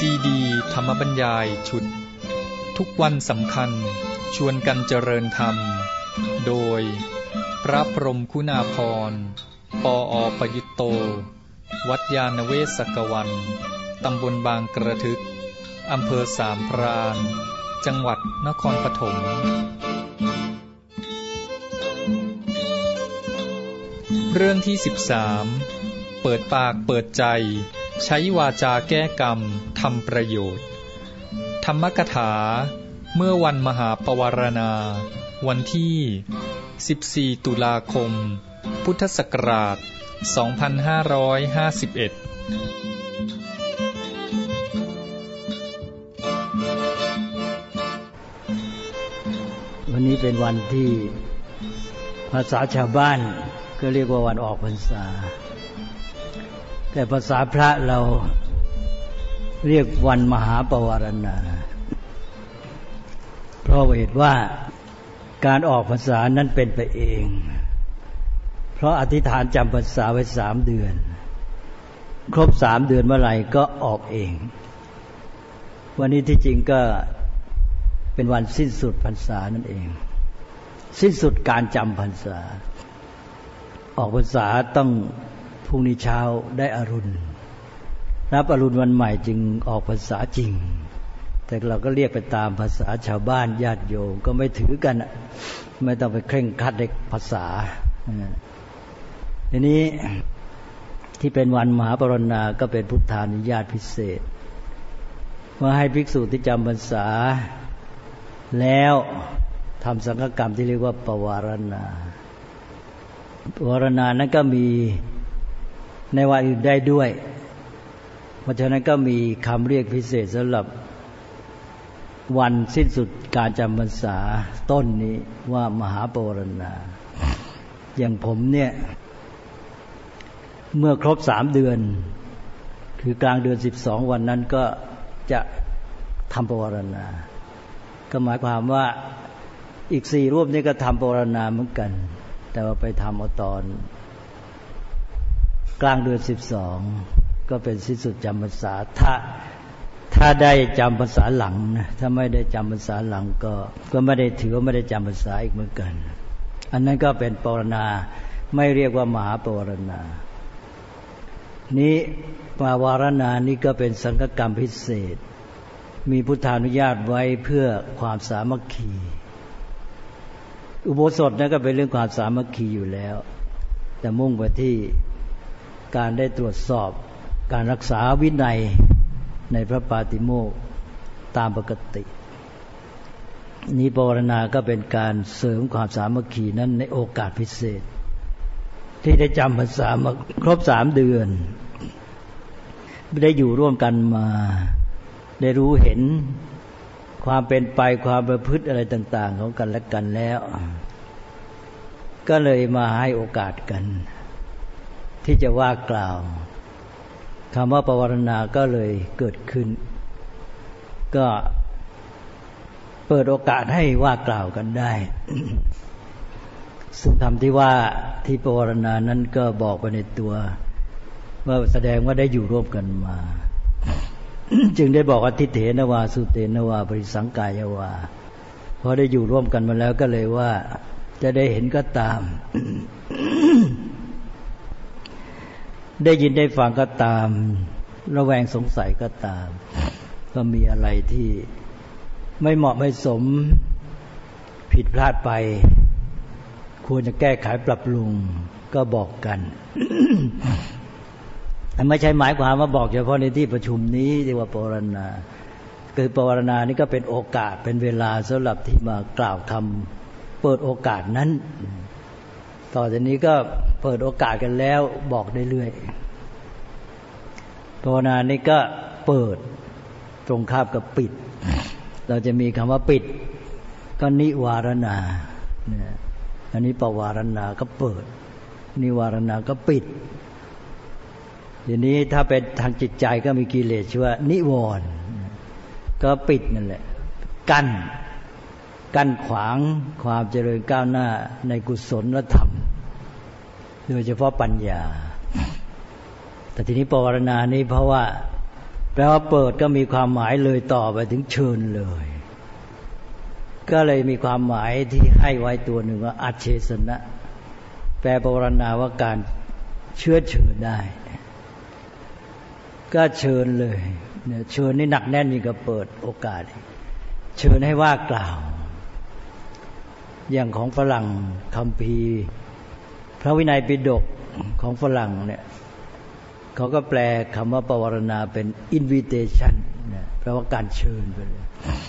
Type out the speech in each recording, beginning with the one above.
ซีดีธรรมบรรยายชุดทุกวันสำคัญชวนกันเจริญธรรมโดยพระพรหมคุณาภรณ์ปอ.ประยุตโตวัดยาณเวศกวันตำบลบางกระทึกอำเภอสามพรานจังหวัดนครปฐมเรื่องที่13เปิดปากเปิดใจใช้วาจาแก้กรรมทำประโยชน์ธรรมกถาเมื่อวันมหาปวารณาวันที่14ตุลาคมพุทธศักราช2551 วันนี้เป็นวันที่ภาษาชาวบ้านก็เรียกว่าวันออกพรรษาแต่ภาษาพระเราเรียกวันมหาปวารณาเพราะเหตุว่าการออกพรรษานั้นเป็นไปเองเพราะอธิษฐานจำพรรษาไว้3 เดือนครบ3 เดือนเมื่อไหร่ก็ออกเองวันนี้ที่จริงก็เป็นวันสิ้นสุดพรรษานั่นเองสิ้นสุดการจำพรรษาออกพรรษาต้องพรุ่งนี้เช้าได้อรุณรับอรุณวันใหม่จึงออกพรรษาจริงแต่เราก็เรียกไปตามภาษาชาวบ้านญาติโยมก็ไม่ถือกันไม่ต้องไปเคร่งครัดในภาษาทีนี้ที่เป็นวันมหาปวารณาก็เป็นพุทธานุญาตพิเศษว่าให้ภิกษุที่จำพรรษาแล้วทำสังฆกรรมที่เรียกว่าปวารณาปวารณานั้นก็มีในวันอื่นได้ด้วยเพราะฉะนั้นก็มีคำเรียกพิเศษสำหรับวันสิ้นสุดการจำพรรษาต้นนี้ว่ามหาปวารณาอย่างผมเนี่ยเมื่อครบ3 เดือนคือกลางเดือน12วันนั้นก็จะทำปวารณาก็หมายความว่าอีก4 รูปนี้ก็ทำปวารณาเหมือนกันแต่ว่าไปทำเอาตอนกลางเดือน12ก็เป็นสิ้นสุดจำพรรษาถ้าได้จำพรรษาหลังนะถ้าไม่ได้จำพรรษาหลังก็ไม่ได้ถือว่าไม่ได้จำพรรษาอีกเหมือนกันอันนั้นก็เป็นปวารณาไม่เรียกว่ามหาปวารณานี้ปวารณานี้ก็เป็นสังฆกรรมพิเศษมีพุทธานุญาตไว้เพื่อความสามัคคีอุโบสถนั้นก็เป็นเรื่องความสามัคคีอยู่แล้วแต่มุ่งไปที่การได้ตรวจสอบการรักษาวินัยในพระปาติโมกข์ตามปกตินี้ปวารณาก็เป็นการเสริมความสามัคคีนั้นในโอกาสพิเศษที่ได้จำพรรษามาครบ3 เดือนได้อยู่ร่วมกันมาได้รู้เห็นความเป็นไปความประพฤติอะไรต่างๆของกันและกันแล้วก็เลยมาให้โอกาสกันที่จะว่ากล่าวคำว่าปวารณาก็เลยเกิดขึ้นก็เปิดโอกาสให้ว่ากล่าวกันได้ ซึ่งธรรมที่ว่าที่ปวารณานั้นก็บอกไปในตัวว่าแสดงว่าได้อยู่ร่วมกันมา จึงได้บอกว่าทิเถนวาสุเตนวาปริสังกายวาพอได้อยู่ร่วมกันมาแล้วก็เลยว่าจะได้เห็นก็ตาม ได้ยินได้ฟังก็ตามระแวงสงสัยก็ตามก็มีอะไรที่ไม่เหมาะไม่สมผิดพลาดไปควรจะแก้ไขปรับปรุงก็บอกกัน ไม่ใช่หมายความว่าบอกเฉพาะในที่ประชุมนี้ที่ว่าปวารณาคือปวารณานี่ก็เป็นโอกาสเป็นเวลาสำหรับที่มากล่าวคำเปิดโอกาสนั้นต่อจากนี้ก็เปิดโอกาสกันแล้วบอกได้เรื่อยภาวนานี่ก็เปิดตรงข้ามกับปิดเราจะมีคำว่าปิดก็นิวารณาอันนี้ปวารณาก็เปิดนิวารณาก็ปิดทีนี้ถ้าเป็นทางจิตใจก็มีกิเลสชื่อว่านิวรณ์ก็ปิดนั่นแหละกั้นขวางความเจริญก้าวหน้าในกุศลธรรมโดยเฉพาะปัญญาแต่ทีนี้ปวารณานี้เพราะว่าแปลว่าเปิดก็มีความหมายเลยต่อไปถึงเชิญเลยก็เลยมีความหมายที่ให้ไว้ตัวหนึ่งว่าอัจเฉสนะแปลปรณาว่าการเชื้อเชิญได้ก็เชิญเลยเนี่ยเชิญนี่หนักแน่นยิ่งกว่าเปิดโอกาสเชิญให้ว่ากล่าวอย่างของฝรั่งคัมภีร์พระวินัยปิฎกของฝรั่งเนี่ยเขาก็แปลคำว่าปวารณาเป็น invitation เนี่ยแปลว่าการเชิญไปเลย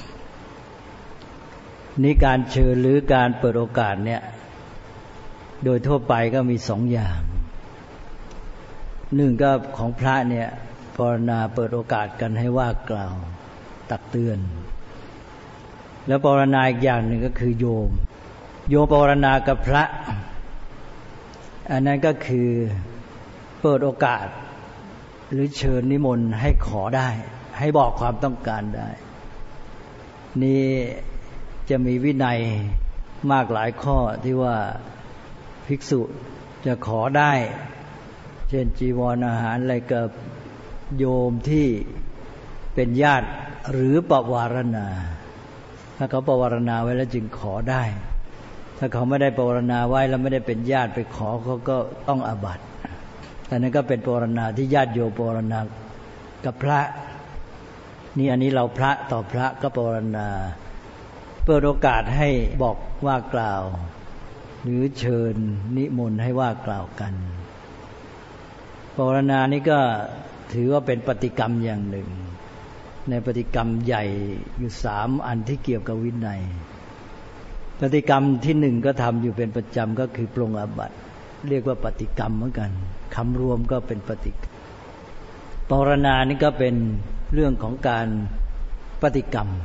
นี่การเชิญหรือการเปิดโอกาสเนี่ยโดยทั่วไปก็มีสองอย่างหนึ่งก็ของพระเนี่ยปวารณาเปิดโอกาสกันให้ว่ากล่าวตักเตือนแล้วปวารณาอีกอย่างหนึ่งก็คือโยมปวารณากับพระอันนั้นก็คือเปิดโอกาสหรือเชิญนิมนต์ให้ขอได้ให้บอกความต้องการได้นี่จะมีวินัยมากหลายข้อที่ว่าภิกษุจะขอได้เช่นจีวรอาหารอะไรกับโยมที่เป็นญาติหรือปวารณาถ้าเขาปวารณาไว้แล้วจึงขอได้ถ้าเขาไม่ได้ปวารณาไว้แล้วไม่ได้เป็นญาติไปขอเขาก็ต้องอาบัติแต่นั้นก็เป็นปวารณาที่ญาติโยมปวารณากับพระนี่อันนี้เราพระต่อพระก็ปวารณาเปิดโอกาสให้บอกว่ากล่าวหรือเชิญนิมนต์ให้ว่ากล่าวกันปวารณานี้ก็ถือว่าเป็นปฏิกรรมอย่างหนึ่งในปฏิกรรมใหญ่อยู่3อันที่เกี่ยวกับวินัยปฏิกรรมที่1ก็ทำอยู่เป็นประจำก็คือปรงอาบัติเรียกว่าปฏิกรรมเหมือนกันคำรวมก็เป็นปฏิกรรมปวารณานี่ก็เป็นเรื่องของการปฏิกรรม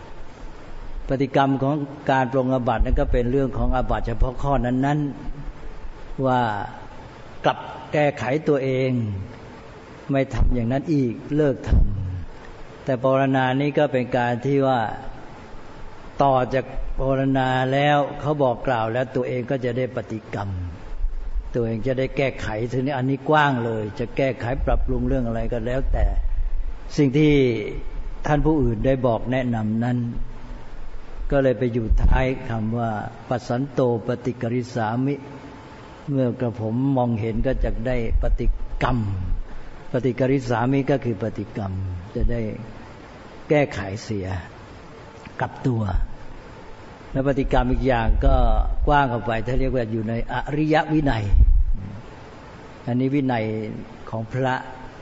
ของการปรงอาบัตินั่นก็เป็นเรื่องของอาบัติเฉพาะข้อนั้นๆว่ากลับแก้ไขตัวเองไม่ทำอย่างนั้นอีกเลิกทำแต่ปวารณานี้ก็เป็นการที่ว่าต่อจากปวารณาแล้วเขาบอกกล่าวแล้วตัวเองก็จะได้ปฏิกรรมตัวเองจะได้แก้ไขทีนี้อันนี้กว้างเลยจะแก้ไขปรับปรุงเรื่องอะไรก็แล้วแต่สิ่งที่ท่านผู้อื่นได้บอกแนะนำนั้นก็เลยไปอยู่ท้ายคำว่าปัสสันโตปฏิกริสามิเมื่อกระผมมองเห็นก็จะได้ปฏิกรรมปฏิกริสามิก็คือปฏิกรรมจะได้แก้ไขเสียกับตัวและปฏิกรรมอีกอย่างก็กว้างออกไปถ้าเรียกว่าอยู่ในอริยวินัยอันนี้วินัยของพระ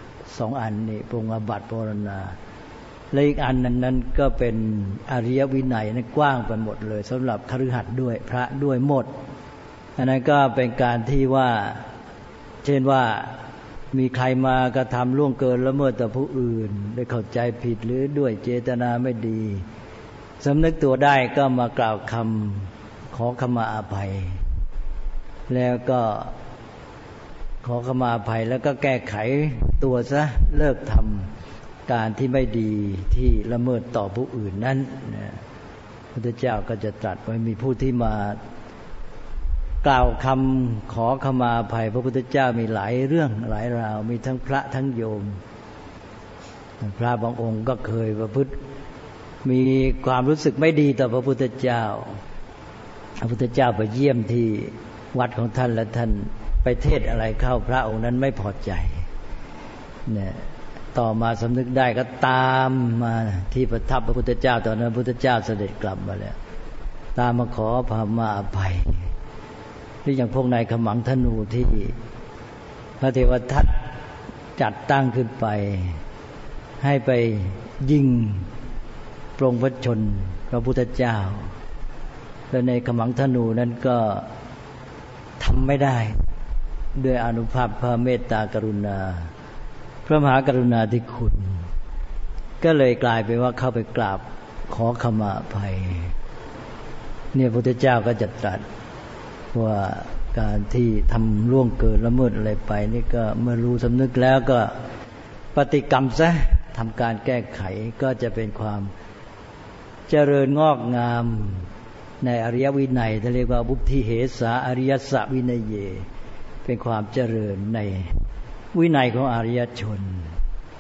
2อันนี่ปรงอาบัติปวารณาและอีกอันนั้นก็เป็นอริยวินัยนั้นกว้างไปหมดเลยสำหรับคฤหัสถ์ด้วยพระด้วยหมดอันนั้นก็เป็นการที่ว่าเช่นว่ามีใครมากระทำล่วงเกินละเมิดต่อผู้อื่นได้เข้าใจผิดหรือด้วยเจตนาไม่ดีสำนึกตัวได้ก็มากล่าวคำขอขมาอภัยแล้วก็ขอขมาอภัยแล้วก็แก้ไขตัวซะเลิกทำการที่ไม่ดีที่ละเมิดต่อผู้อื่นนั้นพระพุทธเจ้าก็จะตรัสไว้มีผู้ที่มากล่าวคำขอขมาอภัยพระพุทธเจ้ามีหลายเรื่องหลายราวมีทั้งพระทั้งโยมพระบางองค์ก็เคยประพฤติมีความรู้สึกไม่ดีต่อพระพุทธเจ้าพระพุทธเจ้าไปเยี่ยมที่วัดของท่านและท่านไปเทศอะไรเข้าพระองค์นั้นไม่พอใจเนี่ยต่อมาสำนึกได้ก็ตามมาที่ประทับพระพุทธเจ้าตอนนั้นพระพุทธเจ้าเสด็จกลับมาแล้วตามมาขอพระมาอภัยหรืออย่างพวกนายขมังธนูที่พระเทวทัตจัดตั้งขึ้นไปให้ไปยิงปรงพระชนพระพุทธเจ้าแล้วในขมังธนูนั้นก็ทำไม่ได้ด้วยอานุภาพพระเมตตากรุณาพระมหากรุณาธิคุณก็เลยกลายเป็นว่าเข้าไปกราบขอขมาอภัยเนี่ยพระพุทธเจ้าก็จะตรัสว่าการที่ทำล่วงเกินละเมิดอะไรไปนี่ก็เมื่อรู้สำนึกแล้วก็ปฏิกรรมซะทำการแก้ไขก็จะเป็นความเจริญงอกงามในอริยวินัยที่เรียกว่าบุพธิเหสาอริยสัพวินัยเยเป็นความเจริญในวินัยของอริยชน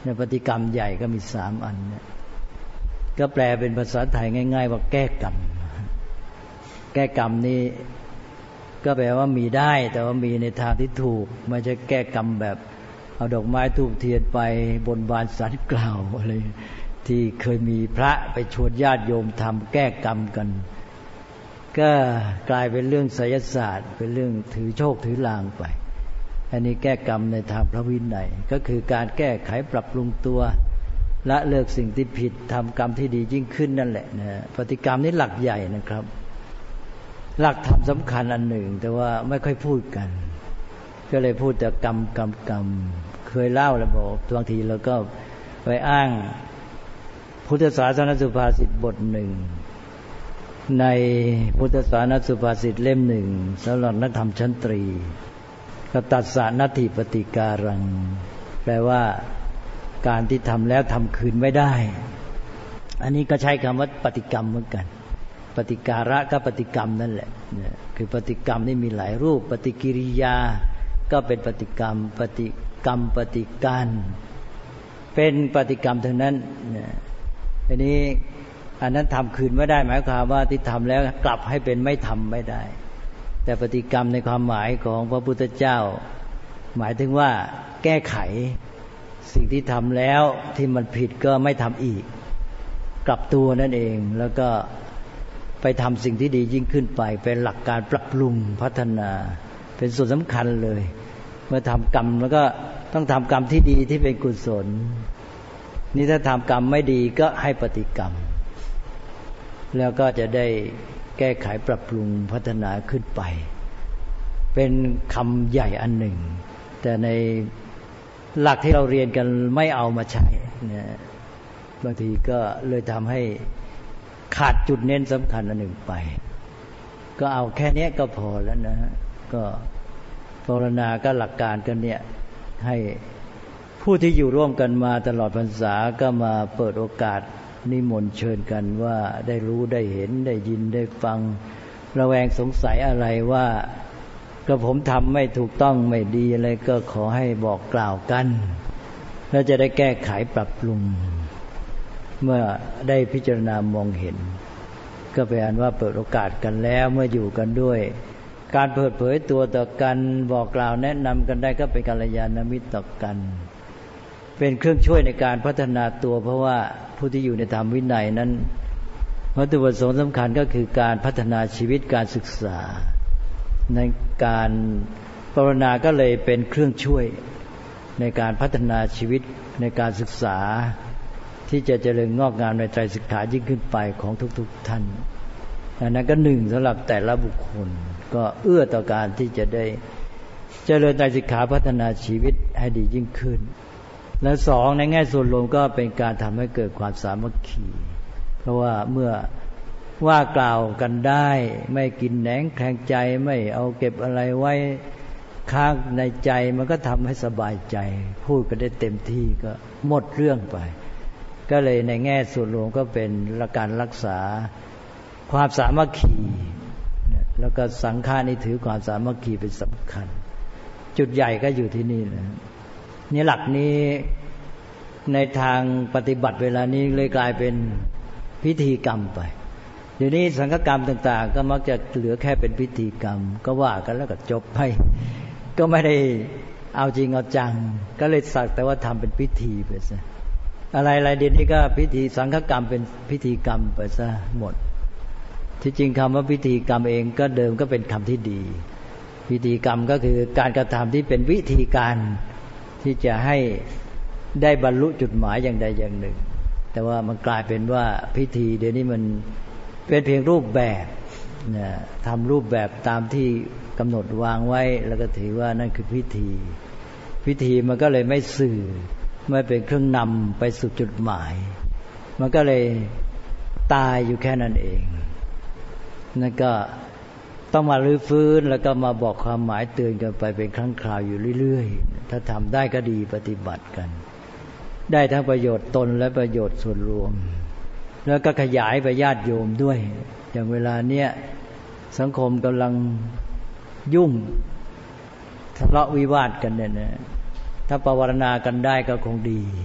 ในปฏิกรรมใหญ่ก็มี3 อันเนี่ยก็แปลเป็นภาษาไทยง่ายๆว่าแก้กรรมแก้กรรมนี้ก็แปลว่ามีได้แต่ว่ามีในทางที่ถูกไม่ใช่แก้กรรมแบบเอาดอกไม้ธูปเทียนไปบนบานศาลกล่าวอะไรที่เคยมีพระไปชวนญาติโยมทำแก้กรรมกันก็กลายเป็นเรื่องไสยศาสตร์เป็นเรื่องถือโชคถือลางไปอันนี้แก้กรรมในทางพระวินัยก็คือการแก้ไขปรับปรุงตัวละเลิกสิ่งที่ผิดทำกรรมที่ดียิ่งขึ้นนั่นแหละนะปฏิกรรมนี้หลักใหญ่นะครับหลักธรรมสำคัญอันหนึ่งแต่ว่าไม่ค่อยพูดกันก็เลยพูดแต่กรรมเคยเล่าแล้วบอกบางทีเราก็ไปอ้างพุทธศาสนสุภาษิตบทหนึ่งในพุทธศาสนสุภาษิตเล่มหนึ่งสำหรับนักธรรมชั้นตรีกตัสสะนัตถิปฏิการังแปลว่าการที่ทำแล้วทำคืนไม่ได้อันนี้ก็ใช้คำว่าปฏิกรรมเหมือนกันปฏิการะก็ปฏิกรรมนั่นแหละคือปฏิกรรมนี่มีหลายรูปปฏิกิริยาก็เป็นปฏิกรรมปฏิกรรมปฏิการเป็นปฏิกรรมทั้งนั้นอันนี้อันนั้นทำคืนไม่ได้หมายความว่าที่ทำแล้วกลับให้เป็นไม่ทำไม่ได้แต่ปฏิกรรมในความหมายของพระพุทธเจ้าหมายถึงว่าแก้ไขสิ่งที่ทำแล้วที่มันผิดก็ไม่ทำอีกกลับตัวนั่นเองแล้วก็ไปทำสิ่งที่ดียิ่งขึ้นไปเป็นหลักการปรับปรุงพัฒนาเป็นส่วนสำคัญเลยเมื่อทำกรรมแล้วก็ต้องทำกรรมที่ดีที่เป็นกุศลนี่ถ้าทำกรรมไม่ดีก็ให้ปฏิกรรมแล้วก็จะได้แก้ไขปรับปรุงพัฒนาขึ้นไปเป็นคำใหญ่อันหนึ่งแต่ในหลักที่เราเรียนกันไม่เอามาใช้เนี่ยบางทีก็เลยทำให้ขาดจุดเน้นสำคัญอันหนึ่งไปก็เอาแค่นี้ก็พอแล้วนะก็ภาวนาก็หลักการกันเนี่ยให้ผู้ที่อยู่ร่วมกันมาตลอดพรรษาก็มาเปิดโอกาสนิมนต์เชิญกันว่าได้รู้ได้เห็นได้ยินได้ฟังระแวงสงสัยอะไรว่าก็ผมทำไม่ถูกต้องไม่ดีอะไรก็ขอให้บอกกล่าวกันแล้วจะได้แก้ไขปรับปรุงเมื่อได้พิจารณามองเห็นก็เป็นอันว่าเปิดโอกาสกันแล้วเมื่ออยู่กันด้วยการเปิดเผยตัวต่อกันบอกกล่าวแนะนำกันได้ก็เป็นกัลยาณมิตรต่อกันเป็นเครื่องช่วยในการพัฒนาตัวเพราะว่าผู้ที่อยู่ในธรรมวินัยนั้นวัตถุประสงค์สำคัญก็คือการพัฒนาชีวิตการศึกษาในการภาวนาก็เลยเป็นเครื่องช่วยในการพัฒนาชีวิตในการศึกษาที่จะเจริญงอกงามในไตรสิกขายิ่งขึ้นไปของทุกๆท่านอันนั้นก็หนึ่งสำหรับแต่ละบุคคลก็เอื้อต่อการที่จะได้เจริญไตรสิกขาพัฒนาชีวิตให้ดียิ่งขึ้นและสองในแง่ส่วนรวมก็เป็นการทำให้เกิดความสามัคคีเพราะว่าเมื่อว่ากล่าวกันได้ไม่กินแหนงแคลงใจไม่เอาเก็บอะไรไว้ค้างในใจมันก็ทำให้สบายใจพูดกันได้เต็มที่ก็หมดเรื่องไปก็เลยในแง่ส่วนรวมก็เป็นการรักษาความสามัคคีแล้วก็สังฆานี่ถือความสามัคคีเป็นสำคัญจุดใหญ่ก็อยู่ที่นี่นะนี่หลักนี้ในทางปฏิบัติเวลานี้เลยกลายเป็นพิธีกรรมไปเดี๋ยวนี้สังฆกรรมต่างๆก็มักจะเหลือแค่เป็นพิธีกรรมก็ว่ากันแล้วก็จบไปก็ไม่ได้เอาจริงเอาจังก็เลยสักแต่ว่าทำเป็นพิธีไปซะอะไรๆเดี๋ยวนี้ก็พิธีสังฆกรรมเป็นพิธีกรรมไปซะหมดที่จริงคำว่าพิธีกรรมเองก็เดิมก็เป็นคำที่ดีพิธีกรรมก็คือการกระทำที่เป็นวิธีการที่จะให้ได้บรรลุจุดหมายอย่างใดอย่างหนึ่งแต่ว่ามันกลายเป็นว่าพิธีเดี๋ยวนี้มันเป็นเพียงรูปแบบทำรูปแบบตามที่กำหนดวางไว้แล้วก็ถือว่านั่นคือพิธีมันก็เลยไม่สื่อไม่เป็นเครื่องนำไปสู่จุดหมายมันก็เลยตายอยู่แค่นั้นเองนั่นก็ต้องมารื้อฟื้นแล้วก็มาบอกความหมายเตือนกันไปเป็นครั้งคราวอยู่เรื่อยๆถ้าทำได้ก็ดีปฏิบัติกันได้ทั้งประโยชน์ตนและประโยชน์ส่วนรวมแล้วก็ขยายไปญาติโยมด้วยอย่างเวลาเนี้ยสังคมกำลังยุ่งทะเลาะวิวาทกันเนี่ยนะถ้าภาวนากันได้ก็คงดี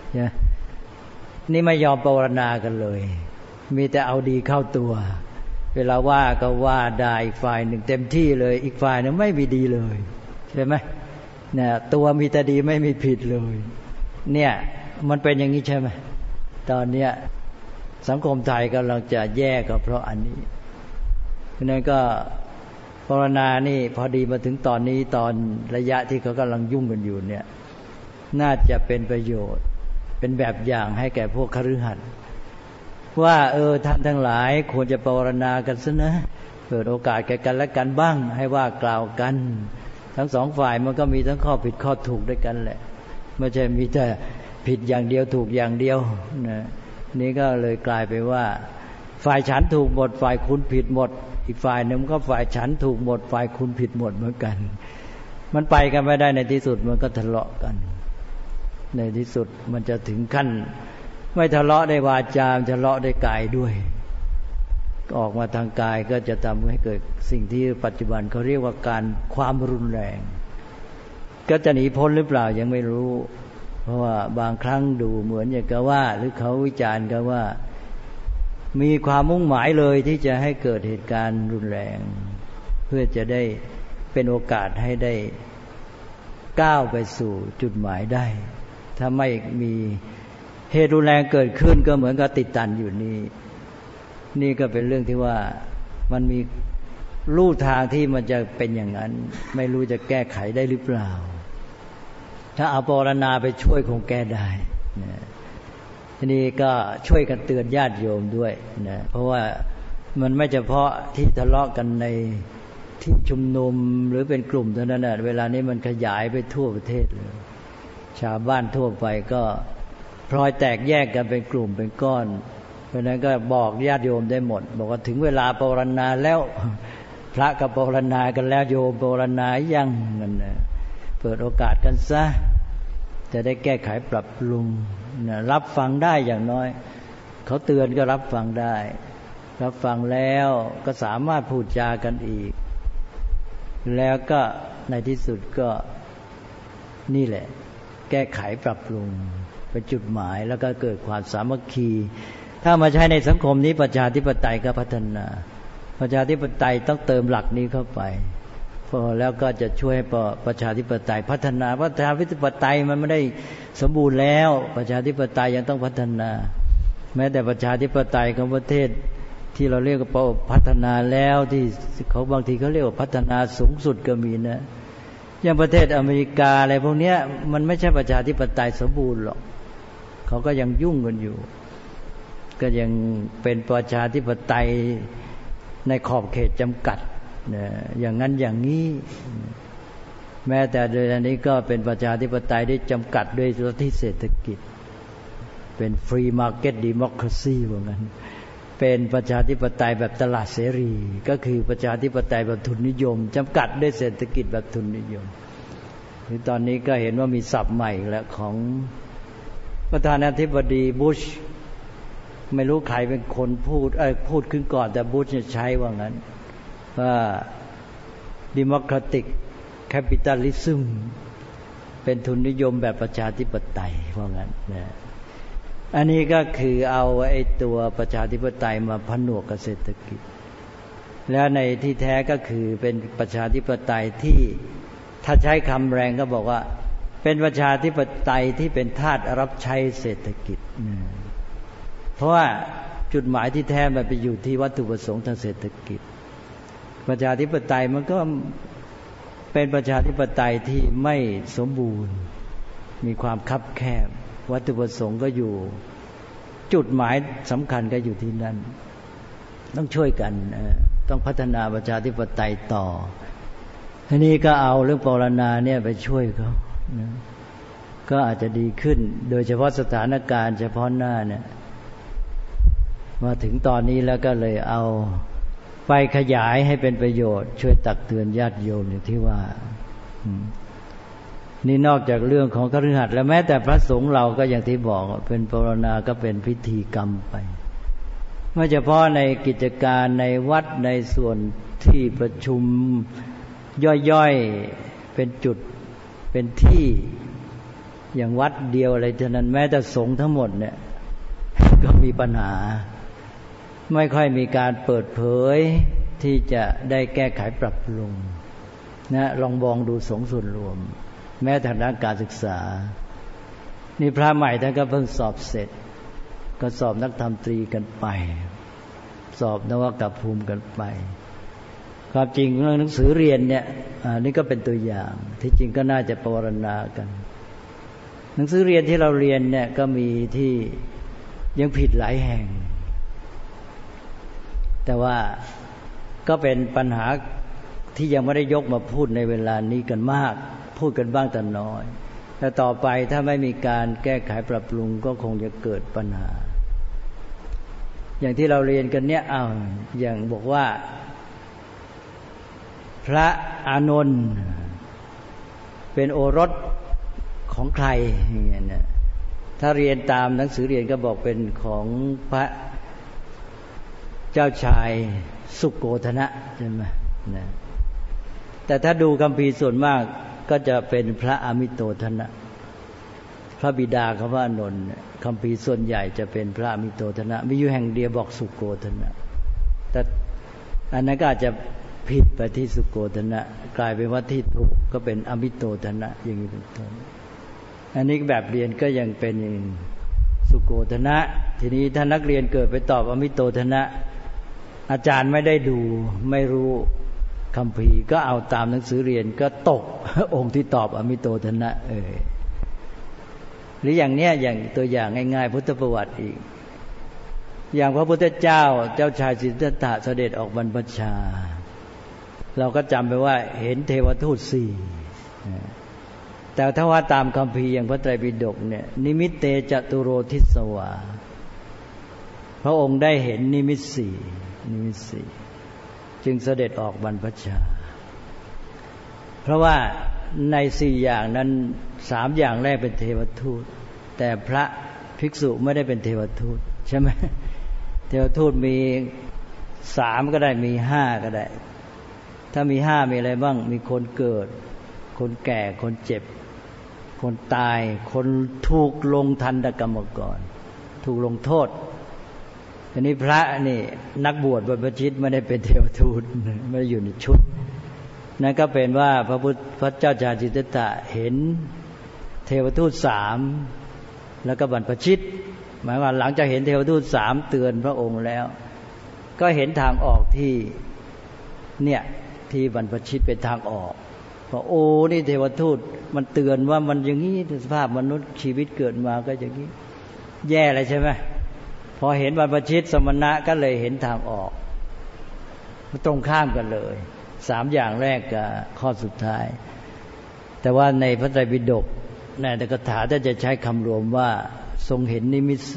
นี่ไม่ยอมภาวนากันเลยมีแต่เอาดีเข้าตัวเวลาว่าก็ว่าได้อีกฝ่ายหนึ่งเต็มที่เลยอีกฝ่ายหนึ่งไม่มีดีเลยใช่ไหมเนี่ยตัวมีแต่ดีไม่มีผิดเลยเนี่ยมันเป็นอย่างนี้ใช่ไหมตอนเนี้ยสังคมไทยกำลังจะแย่ก็เพราะอันนี้เพราะนั้นก็ภาวนานี่พอดีมาถึงตอนนี้ตอนระยะที่เขากำลังยุ่งกันอยู่เนี่ยน่าจะเป็นประโยชน์เป็นแบบอย่างให้แก่พวกคฤหัสถ์ว่าท่านทั้งหลายควรจะภาวนากันซะนะเปิดโอกาสแก่กันและกันบ้างให้ว่ากล่าวกันทั้งสองฝ่ายมันก็มีทั้งข้อผิดข้อถูกด้วยกันแหละไม่ใช่มีแต่ผิดอย่างเดียวถูกอย่างเดียวนะนี่ก็เลยกลายไปว่าฝ่ายฉันถูกหมดฝ่ายคุณผิดหมดอีกฝ่ายหนึ่งก็ฝ่ายฉันถูกหมดฝ่ายคุณผิดหมดเหมือนกันมันไปกันไม่ได้ในที่สุดมันก็ทะเลาะกันในที่สุดมันจะถึงขั้นไม่ทะเลาะได้วาจาทะเลาะได้กายด้วยออกมาทางกายก็จะทำให้เกิดสิ่งที่ปัจจุบันเขาเรียกว่าการความรุนแรงก็จะหนีพ้นหรือเปล่ายังไม่รู้เพราะว่าบางครั้งดูเหมือนอย่างกับว่าหรือเขาวิจารณ์กันว่ามีความมุ่งหมายเลยที่จะให้เกิดเหตุการณ์รุนแรงเพื่อจะได้เป็นโอกาสให้ได้ก้าวไปสู่จุดหมายได้ถ้าไม่มีเหตุรุนแรงเกิดขึ้นก็เหมือนกับติดตันอยู่นี่ก็เป็นเรื่องที่ว่ามันมีลู่ทางที่มันจะเป็นอย่างนั้นไม่รู้จะแก้ไขได้หรือเปล่าถ้าเอาภาวนาไปช่วยคงแก้ได้นะทีนี้ก็ช่วยกันเตือนญาติโยมด้วยนะเพราะว่ามันไม่เฉพาะที่ทะเลาะกันในที่ชุมนุมหรือเป็นกลุ่มเท่านั้นนะเวลานี้มันขยายไปทั่วประเทศเลยชาวบ้านทั่วไปก็พลอยแตกแยกกันเป็นกลุ่มเป็นก้อนเพราะนั้นก็บอกญาติโยมได้หมดบอกว่าถึงเวลาภาวนาแล้วพระกับภาวนากันแล้วโยมภาวนายังนั่นนะเปิดโอกาสกันซะจะได้แก้ไขปรับปรุงนะรับฟังได้อย่างน้อยเขาเตือนก็รับฟังได้รับฟังแล้วก็สามารถพูดจากันอีกแล้วก็ในที่สุดก็นี่แหละแก้ไขปรับปรุงเป็นจุดหมายแล้วก็เกิดความสามัคคีถ้ามาใช้ในสังคมนี้ประชาธิปไตยก็พัฒนาประชาธิปไตยต้องเติมหลักนี้เข้าไปพอแล้วก็จะช่วยให้ประชาธิปไตยพัฒนาประชาธิปไตยมันไม่ได้สมบูรณ์แล้วประชาธิปไตยยังต้องพัฒนาแม้แต่ประชาธิปไตยของประเทศที่เราเรียกว่าพัฒนาแล้วที่เขาบางทีเขาเรียกว่าพัฒนาสูงสุดก็มีนะอย่างประเทศอเมริกาอะไรพวกนี้มันไม่ใช่ประชาธิปไตยสมบูรณ์หรอกเขาก็ยังยุ่งกันอยู่ก็ยังเป็นประชาธิปไตยในขอบเขตจำกัดอย่างนั้นอย่างนี้แม้แต่โดยอันนี้ก็เป็นประชาธิปไตยที่จำกัดด้วยลัทธิเศรษฐกิจเป็นฟรีมาร์เก็ตดิโมคราซีว่างั้นเป็นประชาธิปไตยแบบตลาดเสรีก็คือประชาธิปไตยแบบทุนนิยมจำกัดด้วยเศรษฐกิจแบบทุนนิยมคือตอนนี้ก็เห็นว่ามีศัพท์ใหม่แล้วของประธานาธิบดีบุชไม่รู้ใครเป็นคนพูดขึ้นก่อนแต่บุชใช้ว่างั้นว่า democratic capitalism เป็นทุนนิยมแบบประชาธิปไตยว่างั้นนะอันนี้ก็คือเอาไอ้ตัวประชาธิปไตยมาผนวกกับเศรษฐกิจแล้วในที่แท้ก็คือเป็นประชาธิปไตยที่ถ้าใช้คำแรงก็บอกว่าเป็นประชาธิปไตยที่เป็นทาสรับใช้เศรษฐกิจเพราะว่าจุดหมายที่แท้มันไปอยู่ที่วัตถุประสงค์ทางเศรษฐกิจประชาธิปไตยมันก็เป็นประชาธิปไตยที่ไม่สมบูรณ์มีความคับแคบวัตถุประสงค์ก็อยู่จุดหมายสำคัญก็อยู่ที่นั่นต้องช่วยกันต้องพัฒนาประชาธิปไตยต่อทีนี้ก็เอาเรื่องภาวนาเนี่ยไปช่วยเขาก็อาจจะดีขึ้นโดยเฉพาะสถานการณ์เฉพาะหน้าเนี่ยมาถึงตอนนี้แล้วก็เลยเอาไปขยายให้เป็นประโยชน์ช่วยตักเตือนญาติโยมอย่างที่ว่านี่นอกจากเรื่องของคฤหัสถ์แล้วแม้แต่พระสงฆ์เราก็อย่างที่บอกเป็นภาวนาก็เป็นพิธีกรรมไปไม่เฉพาะในกิจการในวัดในส่วนที่ประชุมย่อยๆเป็นจุดเป็นที่อย่างวัดเดียวอะไรเท่านั้นแม้แต่สงฆ์ทั้งหมดเนี่ยก็มีปัญหาไม่ค่อยมีการเปิดเผยที่จะได้แก้ไขปรับปรุงนะลองมองดูสงฆ์ส่วนรวมแม้ทางด้านการศึกษานี่พระใหม่ท่านก็เพิ่งสอบเสร็จก็สอบนักธรรมตรีกันไปสอบนวกภูมิกันไปความจริงเรื่องหนังสือเรียนเนี่ยนี่ก็เป็นตัวอย่างที่จริงก็น่าจะปรารณากันหนังสือเรียนที่เราเรียนเนี่ยก็มีที่ยังผิดหลายแห่งแต่ว่าก็เป็นปัญหาที่ยังไม่ได้ยกมาพูดในเวลานี้กันมากพูดกันบ้างแต่น้อยแต่ต่อไปถ้าไม่มีการแก้ไขปรับปรุงก็คงจะเกิดปัญหาอย่างที่เราเรียนกันเนี่ยอย่างบอกว่าพระอานนท์เป็นโอรสของใครอย่างเงี้ยนะถ้าเรียนตามหนังสือเรียนก็บอกเป็นของพระเจ้าชายสุโกธนะใช่ไหมนะแต่ถ้าดูคัมภีร์ส่วนมากก็จะเป็นพระอมิโตทนะพระบิดาของพระอานนท์คัมภีร์ส่วนใหญ่จะเป็นพระอมิโตทนะมีอยู่แห่งเดียวบอกสุโกธนะแต่อันนั้นก็อาจจะผิดไปที่สุโกธนะกลายเป็นว่าที่ถูกก็เป็นอมิโตทนะอย่างนี้เป็นต้นอันนี้แบบเรียนก็ยังเป็นสุโกธนะทีนี้ถ้านักเรียนเกิดไปตอบอมิโตทนะอาจารย์ไม่ได้ดูไม่รู้คัมภีร์ก็เอาตามหนังสือเรียนก็ตกองค์ที่ตอบอมิโตทนะหรืออย่างเนี้ยอย่างตัวอย่างง่ายๆพุทธประวัติอีกอย่างพระพุทธเจ้าเจ้าชายสิทธัตถะเสด็จออกบรรพชาเราก็จำไปว่าเห็นเทวทูต4แต่ถ้าว่าตามคัมภีร์อย่างพระไตรปิฎกเนี่ยนิมิตเตจตุโรทิสวาพระองค์ได้เห็นนิมิต4จึงเสด็จออกบรรพชาเพราะว่าใน4อย่างนั้น3อย่างแรกเป็นเทวทูตแต่พระภิกษุไม่ได้เป็นเทวทูตใช่ไหมเทวทูตมี3ก็ได้มี5ก็ได้ถ้ามี5มีอะไรบ้างมีคนเกิดคนแก่คนเจ็บคนตายคนถูกลงทันตกรรมกรถูกลงโทษอันนี้พระนี่นักบวชบรรพชิตไม่ได้เป็นเทวทูตไม่ได้อยู่ในชุดนั่นก็เป็นว่าพระเจ้าชายสิทธัตถะเห็นเทวทูต3แล้วก็บรรพชิตหมายว่าหลังจากเห็นเทวทูต3เตือนพระองค์แล้วก็เห็นทางออกที่เนี่ยที่บรรพชิตเป็นทางออกเพราะนี่เทวทูตมันเตือนว่ามันอย่างนี้สภาพมนุษย์ชีวิตเกิดมาก็อย่างนี้แย่เลยใช่ไหมพอเห็นบรรพชิตสมณะก็เลยเห็นทางออกตรงข้ามกันเลย3อย่างแรกกับข้อสุดท้ายแต่ว่าในพระไตรปิฎกในอัตถกถาถ้าจะใช้คำรวมว่าทรงเห็นนิมิต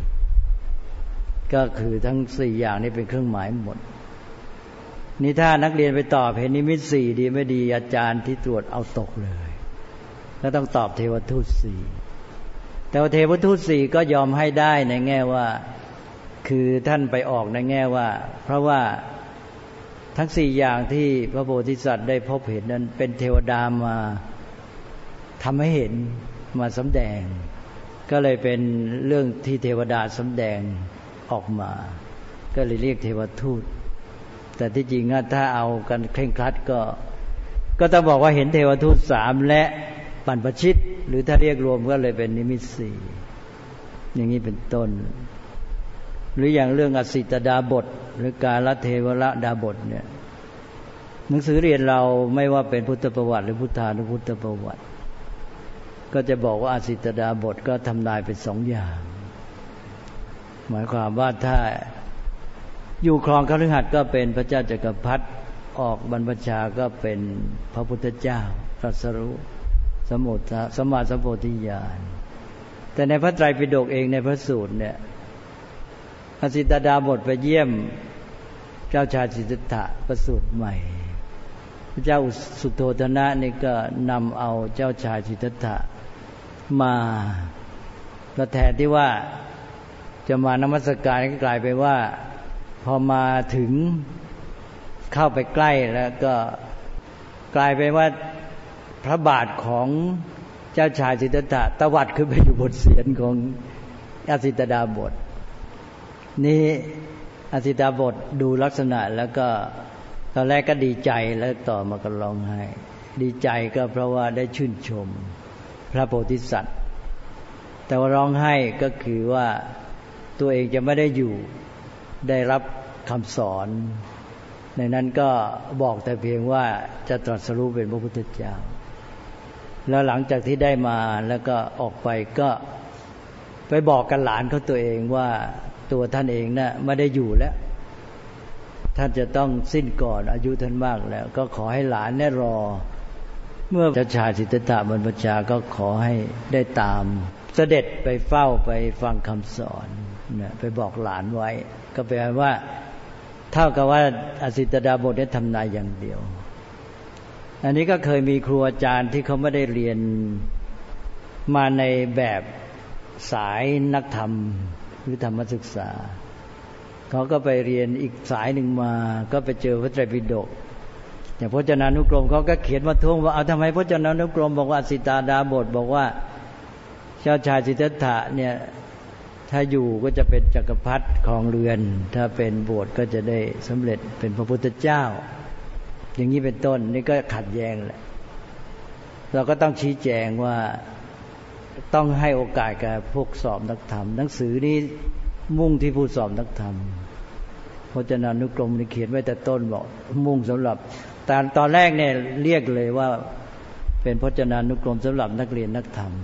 4ก็คือทั้ง4อย่างนี้เป็นเครื่องหมายหมดนี่ถ้านักเรียนไปตอบเห็นนิมิต4ดีไม่ดีอาจารย์ที่ตรวจเอาตกเลยก็ต้องตอบเทวทูต4แต่ว่าเทวทูต4ก็ยอมให้ได้ในแง่ว่าคือท่านไปออกในแง่ว่าเพราะว่าทั้ง4อย่างที่พระโพธิสัตว์ได้พบเห็นนั้นเป็นเทวดามาทำให้เห็นมาสำแดงก็เลยเป็นเรื่องที่เทวดาสำแดงออกมาก็เลยเรียกเทวทูตแต่ที่จริงถ้าเอากันเคร่งครัดก็ต้องบอกว่าเห็นเทวทูต3และบรรพชิตหรือถ้าเรียกรวมก็เลยเป็นนิมิต4อย่างนี้เป็นต้นหรืออย่างเรื่องอสิตดาบทหรือกาลเทวระดาบทเนี่ยหนังสือเรียนเราไม่ว่าเป็นพุทธประวัติหรือพุทธานุพุทธประวัติก็จะบอกว่าอสิตดาบทก็ทำนายเป็น2อย่างหมายความว่าถ้าอยู่ครองคฤหัสถ์ก็เป็นพระเจ้าจักรพรรดิออกบรรพชาก็เป็นพระพุทธเจ้าตรัสรู้สัมมาสัมโพธิญาณแต่ในพระไตรปิฎกเองในพระสูตรเนี่ยอสิตดาบทไปเยี่ยมเจ้าชายสิทธัตถะประสูติใหม่พระเจ้าสุโธทนะนี่ก็นำเอาเจ้าชายสิทธัตถะมาแล้วแทนที่ว่าจะมานมัสการก็กลายไปว่าพอมาถึงเข้าไปใกล้แล้วก็กลายไปว่าพระบาทของเจ้าชายสิทธัตถะตวัดขึ้นไปอยู่บนเศียรของอสิทธดาบทนี่อสิทธดาบทดูลักษณะแล้วก็ตอนแรกก็ดีใจแล้วต่อมาก็ร้องไห้ดีใจก็เพราะว่าได้ชื่นชมพระโพธิสัตว์แต่ว่าร้องไห้ก็คือว่าตัวเองจะไม่ได้อยู่ได้รับคำสอนในนั้นก็บอกแต่เพียงว่าจะตรัสรู้เป็นพระพุทธเจ้าแล้วหลังจากที่ได้มาแล้วก็ออกไปก็ไปบอกกับหลานเขาตัวเองว่าตัวท่านเองน่ะไม่ได้อยู่แล้วท่านจะต้องสิ้นก่อนอายุท่านมากแล้วก็ขอให้หลานเนี่ยรอเมื่อเจ้าชายสิทธัตถะบรรพชาก็ขอให้ได้ตามเสด็จไปเฝ้าไปฟังคำสอนเนี่ยไปบอกหลานไว้ก็แปลว่าเท่ากับว่าอสิทธดาบทได้ทำนายอย่างเดียวอันนี้ก็เคยมีครูอาจารย์ที่เขาไม่ได้เรียนมาในแบบสายนักธรรมหรือธรรมศึกษาเขาก็ไปเรียนอีกสายหนึ่งมาก็ไปเจอพระไตรปิฎกอย่างพจนานุกรมเขาก็เขียนมาท้วงว่าเอาทำไมพจนานุกรมบอกว่าอสิทธดาบทบอกว่าเจ้าชายสิทธัตถะเนี่ยถ้าอยู่ก็จะเป็นจักรพรรดิครองเรือนถ้าเป็นบวชก็จะได้สำเร็จเป็นพระพุทธเจ้าอย่างนี้เป็นต้นนี่ก็ขัดแย้งแหละเราก็ต้องชี้แจงว่าต้องให้โอกาสกับพวกสอบนักธรรมหนังสือนี้มุ่งที่ผู้สอบนักธรรมพจนานุกรมนี่เขียนไว้แต่ต้นบอกมุ่งสำหรับตอนแรกเนี่ยเรียกเลยว่าเป็นพจนานุกรมสำหรับนักเรียนนักธรรม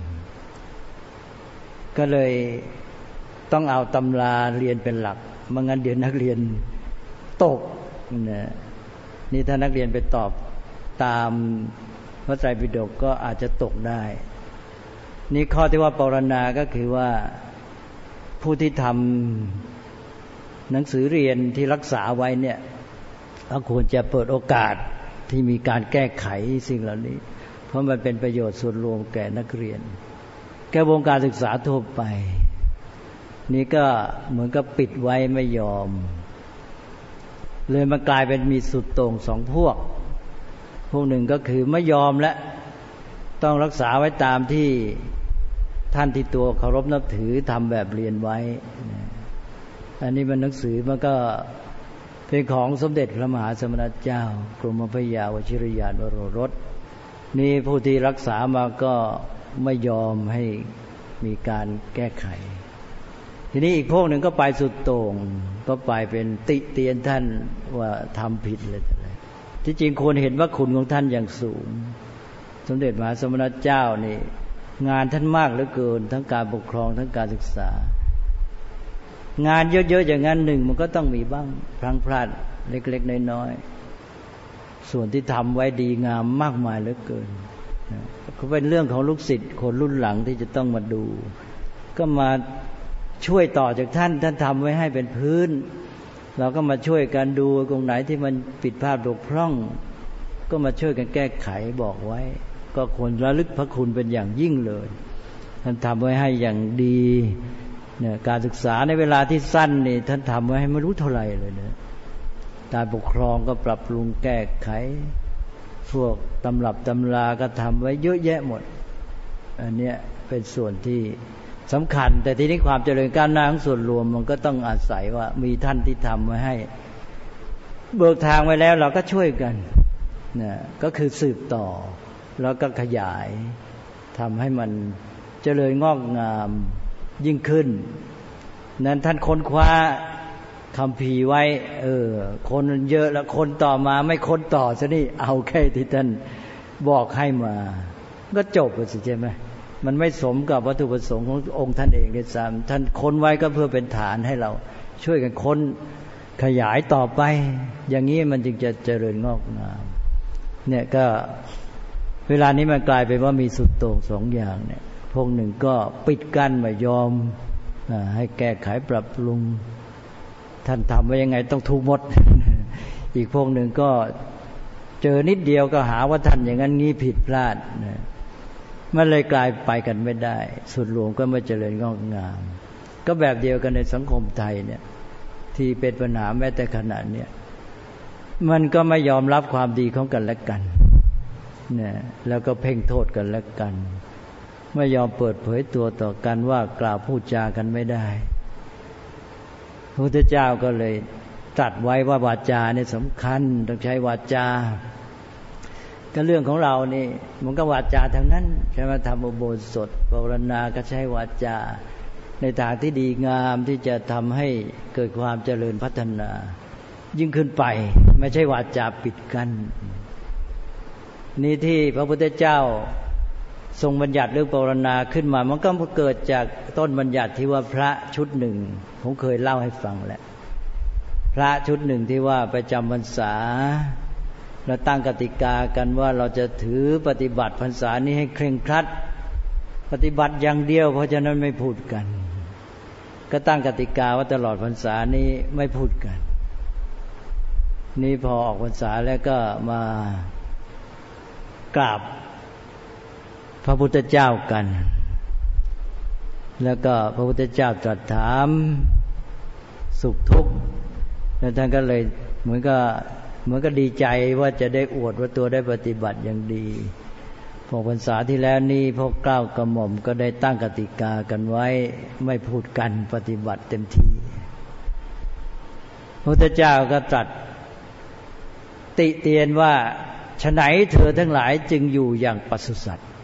ก็เลยต้องเอาตำราเรียนเป็นหลักไม่งั้นเดี๋ยวนักเรียนตกนี่ถ้านักเรียนไปตอบตามพระไตรปิฎกก็อาจจะตกได้นี่ข้อที่ว่าปรณาก็คือว่าผู้ที่ทำหนังสือเรียนที่รักษาไว้เนี่ยก็ควรจะเปิดโอกาสที่มีการแก้ไขสิ่งเหล่านี้เพราะมันเป็นประโยชน์ส่วนรวมแก่นักเรียนแก่วงการศึกษาทั่วไปนี่ก็เหมือนกับปิดไว้ไม่ยอมเลยมันกลายเป็นมีสุดโต่งสองพวกหนึ่งก็คือไม่ยอมและต้องรักษาไว้ตามที่ท่านที่ตัวเคารพนับถือทำแบบเรียนไว้อันนี้มันหนังสือมันก็เป็นของสมเด็จพระมหาสมณเจ้ากรมพระยาวชิรยานวโรรสนี่ผู้ที่รักษามาก็ไม่ยอมให้มีการแก้ไขทีนี้อีกพวกหนึ่งก็ไปสุดโต่งก็ไปเป็นติเตียนท่านว่าทำผิดเลยที่จริงควรเห็นว่าคุณของท่านอย่างสูงสมเด็จมหาสมณเจ้านี่งานท่านมากเหลือเกินทั้งการปกครองทั้งการศึกษางานเยอะๆอย่างนั้นหนึ่งมันก็ต้องมีบ้างพลั้งพลาดเล็กๆน้อยๆส่วนที่ทำไว้ดีงามมากมายเหลือเกินก็เป็นเรื่องของลูกศิษย์คนรุ่นหลังที่จะต้องมาดูก็มาช่วยต่อจากท่านทำไว้ให้เป็นพื้นเราก็มาช่วยกันดูตรงไหนที่มันผิดพลาดบกพร่องก็มาช่วยกันแก้ไขบอกไว้ก็ควรระลึกพระคุณเป็นอย่างยิ่งเลยท่านทำไว้ให้อย่างดีเนี่ยการศึกษาในเวลาที่สั้นนี่ท่านทำไว้ให้ไม่รู้เท่าไหร่เลยนะการปกครองก็ปรับปรุงแก้ไขพวกตำรับตำราก็ทำไว้เยอะแยะหมดอันเนี้ยเป็นส่วนที่สำคัญแต่ทีนี้ความเจริญก้าวหน้าของส่วนรวมมันก็ต้องอาศัยว่ามีท่านที่ทำไว้ให้เบิกทางไว้แล้วเราก็ช่วยกันนะก็คือสืบต่อแล้วก็ขยายทำให้มันเจริญงอกงามยิ่งขึ้นนั้นท่านค้นคว้าคัมภีร์ไว้คนเยอะแล้วคนต่อมาไม่ค้นต่อซะนี่เอาแค่ที่ท่านบอกให้มาก็จบไปสิใช่ไหมมันไม่สมกับวัตถุประสงค์ขององค์ท่านเองด้วยซ้ำท่านค้นไว้ก็เพื่อเป็นฐานให้เราช่วยกันค้นขยายต่อไปอย่างนี้มันจึงจะเจริญงอกงามเนี่ยก็เวลานี้มันกลายเป็นว่ามีสุดโต่งสองอย่างเนี่ยพวกหนึ่งก็ปิดกั้นไม่ยอมให้แก้ไขปรับปรุงท่านทำไว้ยังไงต้องถูกหมด อีกพวกหนึ่งก็เจอนิดเดียวก็หาว่าท่านอย่างนั้นงี้ผิดพลาดมันเลยกลายไปกันไม่ได้สุดรวมก็ไม่เจริญงอกงามก็แบบเดียวกันในสังคมไทยเนี่ยที่เป็นปัญหาแม้แต่ขณะเนี้ยมันก็ไม่ยอมรับความดีของกันและกันเนี่ยแล้วก็เพ่งโทษกันและกันไม่ยอมเปิดเผยตัวต่อกันว่ากล่าวพูดจากันไม่ได้พระพุทธเจ้าก็เลยตรัสไว้ว่าวาจาเนี่ยสำคัญต้องใช้วาจาก็เรื่องของเรานี่มันก็วาจาทั้งนั้นใช่ไหมทำอุโบสถภาวนาก็ใช้วาจาในทางที่ดีงามที่จะทำให้เกิดความเจริญพัฒนายิ่งขึ้นไปไม่ใช่วาจาปิดกั้นนี่ที่พระพุทธเจ้าทรงบัญญัติเรื่องภาวนาขึ้นมามันก็เกิดจากต้นบัญญัติที่ว่าพระชุดหนึ่งผมเคยเล่าให้ฟังแล้วพระชุดหนึ่งที่ว่าไปจำพรรษาเราตั้งกติกากันว่าเราจะถือปฏิบัติพรรษานี้ให้เคร่งครัดปฏิบัติอย่างเดียวเพราะฉะนั้นไม่พูดกันก็ตั้งกติกาว่าตลอดพรรษานี้ไม่พูดกันนี่พอออกพรรษาแล้วก็มากราบพระพุทธเจ้ากันแล้วก็พระพุทธเจ้าตรัสถามสุขทุกข์แล้วท่านก็เลยเหมือนก็ดีใจว่าจะได้อวดว่าตัวได้ปฏิบัติอย่างดีพอพรรษาที่แล้วนี่พวกเกล้ากระหม่อมก็ได้ตั้งกติกากันไว้ไม่พูดกันปฏิบัติเต็มที่พระพุทธเจ้าก็ตรัสติเตียนว่าฉะไหนเธอทั้งหลายจึงอยู่อย่างปศุสัตว์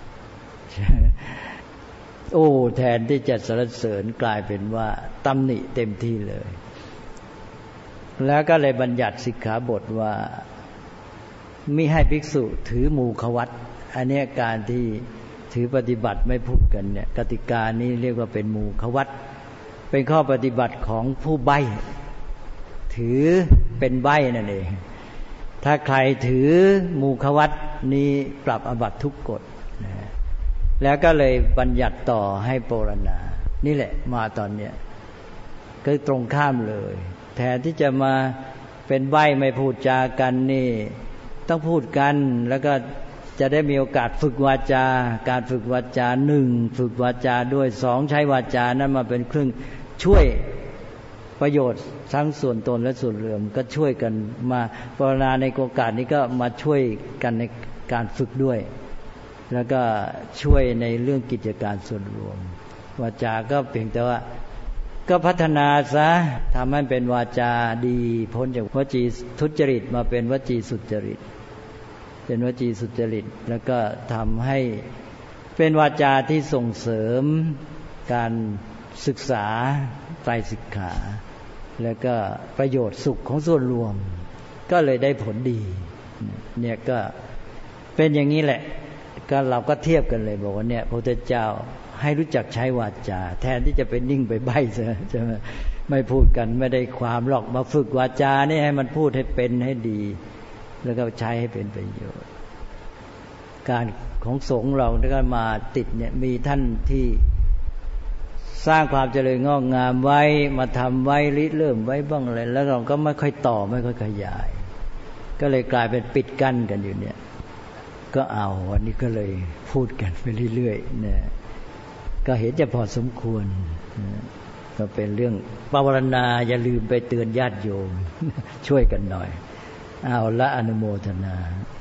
โอ้แทนที่จะสรรเสริญกลายเป็นว่าตำหนิเต็มที่เลยแล้วก็เลยบัญญัติสิกขาบทว่ามิให้ภิกษุถือมูขวัตอันนี้การที่ถือปฏิบัติไม่พูดกันเนี่ยกติกานี้เรียกว่าเป็นมูขวัตเป็นข้อปฏิบัติของผู้ใบ้ถือเป็นใบ้นั่นเองถ้าใครถือมูขวัตนี้ปรับอาบัติทุกกฎนะแล้วก็เลยบัญญัติต่อให้ปรณานี่แหละมาตอนเนี้ยก็ตรงข้ามเลยแทนที่จะมาเป็นใบ้ไม่พูดจากันนี่ต้องพูดกันแล้วก็จะได้มีโอกาสฝึกวาจาการฝึกวาจาหนึ่งฝึกวาจาด้วยสองใช้วาจานั้นมาเป็นเครื่องช่วยประโยชน์ทั้งส่วนตนและส่วนรวมก็ช่วยกันมาภาวนาในโอกาสนี้ก็มาช่วยกันในการฝึกด้วยแล้วก็ช่วยในเรื่องกิจการส่วนรวมวาจาก็เพียงแต่ว่าก็พัฒนาซะทำให้เป็นวาจาดีพ้นจากวจีทุจริตมาเป็นวจีสุจริตเป็นวจีสุจริตแล้วก็ทำให้เป็นวาจาที่ส่งเสริมการศึกษาไตรสิกขาแล้วก็ประโยชน์สุขของส่วนรวมก็เลยได้ผลดีเนี่ยก็เป็นอย่างนี้แหละก็เราก็เทียบกันเลยบอกว่าเนี่ยพระพุทธเจ้าให้รู้จักใช้วาจาแทนที่จะเป็นนิ่งไปใบ้ซะใช่ไหมไม่พูดกันไม่ได้ความหรอกมาฝึกวาจานี่ให้มันพูดให้เป็นให้ดีแล้วก็ใช้ให้เป็นประโยชน์การของสงฆ์เราที่มาติดเนี่ยมีท่านที่สร้างความเจริญงอกงามไว้มาทำไว้ริเริ่มไว้บ้างอะไรแล้วเราก็ไม่ค่อยต่อไม่ค่อยขยายก็เลยกลายเป็นปิดกั้นกันอยู่เนี่ยก็เอาวันนี้ก็เลยพูดกันไปเรื่อยๆเนี่ยก็เห็นจะพอสมควรก็เป็นเรื่องภาวนาอย่าลืมไปเตือนญาติโยมช่วยกันหน่อยเอาละอนุโมทนา